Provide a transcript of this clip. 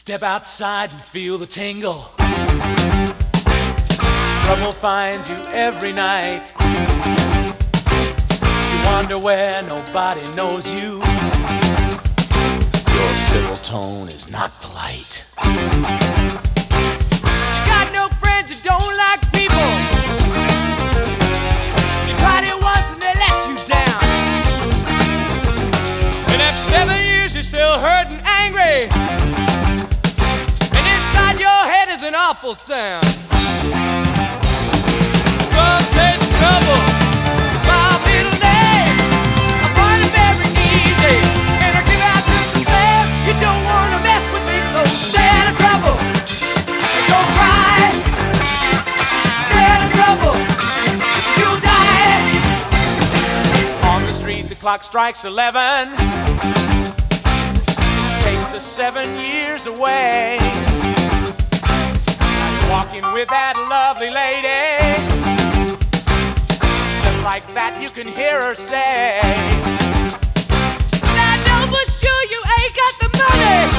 Step outside and feel the tingle. Trouble finds you every night. You wander where nobody knows you. Your civil tone is not polite. You got no friends, you don't like people. You tried it once and they let you down. And after 7 years you're still hurt and angry. And inside your head is an awful sound. Some say trouble is my middle name. I find it very easy, and I give out just the same. You don't wanna mess with me, so stay out of trouble. Don't cry. Stay out of trouble. You'll die. On the street the clock strikes 11. Takes the 7 years away. Walking with that lovely lady. Just like that you can hear her say, I know for sure you ain't got the money.